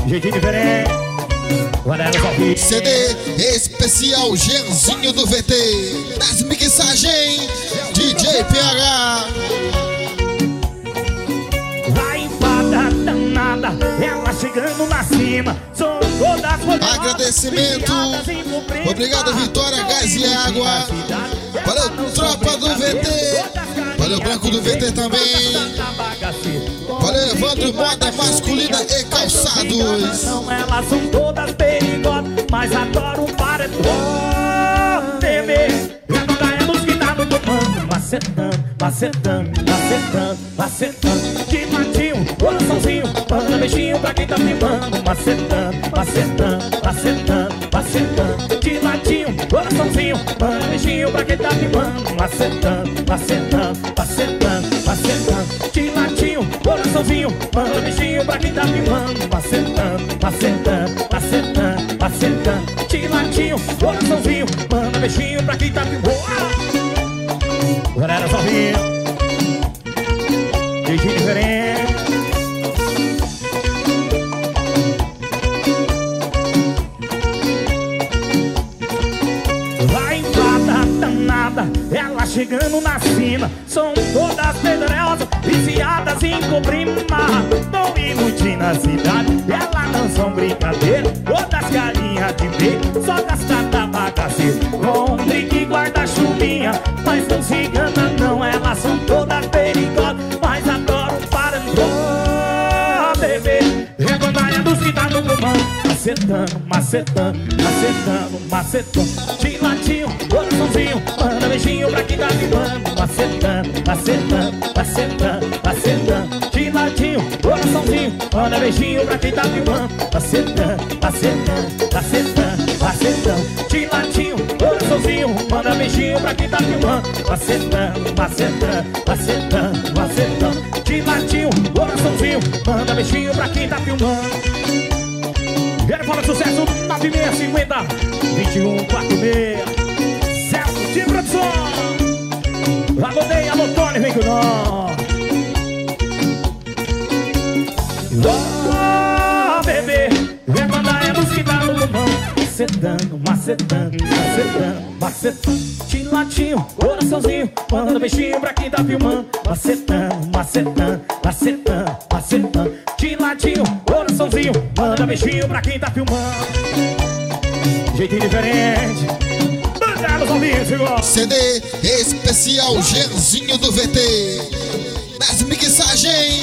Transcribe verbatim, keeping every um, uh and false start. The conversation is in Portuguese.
Jeitinho diferente. C D especial Genzinho do V T. Das mixagens D J P H. Vai empada danada, ela chegando na cima. São todas poderosas. Agradecimento. Obrigado, Vitória Gás e Água. Valeu, tropa do V T. Valeu, Branco do V T também. Valeu, Evandro Moda Masculina e Calçados. Elas são todas perigosas, mas adoro um paredão. T V, rebandaemos que tá no comando. Macetando, macetando, macetando, macetando. De matinho, coraçãozinho, manda beijinho pra quem tá filmando. Macetando, macetando, macetando, macetando. De latinho, coraçãozinho, manda beijinho pra quem tá filmando. Macetando, macetando, macetando, macetando. De latinho, coraçãozinho, manda beijinho pra quem tá filmando. Macetando, macetando, macetando, macetando. De latinho, coraçãozinho, manda beijinho pra quem tá filmando. Galera sozinha, jeitinho diferente. Vai empada danada, ela chegando na cima. São todas pedrosas, viciadas em cobrir mar. Tão iludindo a cidade, elas não são brincadeira. Todas carinhas de ver, só gastada bagaceira. Com drink e guarda-chuvinha, mas não se engana não. Elas são todas perigosas, mas adoram parandô, bebê. Rebandaia dos que tá no comando. Macetando, macetando, macetando, macetando. De latinho, coraçãozinho, manda beijinho pra quem tá filmando. Macetando, macetando, macetando, macetando. De latinho, coraçãozinho, manda beijinho pra quem tá filmando. Macetando, macetando, macetando, macetando. De latinho, coraçãozinho, manda beijinho pra quem tá filmando. Macetando, macetando, macetando, macetando. De latinho, coraçãozinho, manda beijinho pra quem tá filmando. Quero falar de sucesso, nove seis cinco zero, dois um quatro seis. Celso de produção. Alô Ney, alô Tony, vem com nós. Oh, bebê, vem mandar é música no mão. Macetando, macetando, macetando, macetando. De latinho, coraçãozinho, manda beijinho pra quem tá filmando. Macetando, macetando, macetando, macetando. De latinho, coraçãozinho, manda beijinho pra quem tá filmando. Jeitinho diferente. Bandados ao vivo. C D especial Genzinho do V T. Das mixagens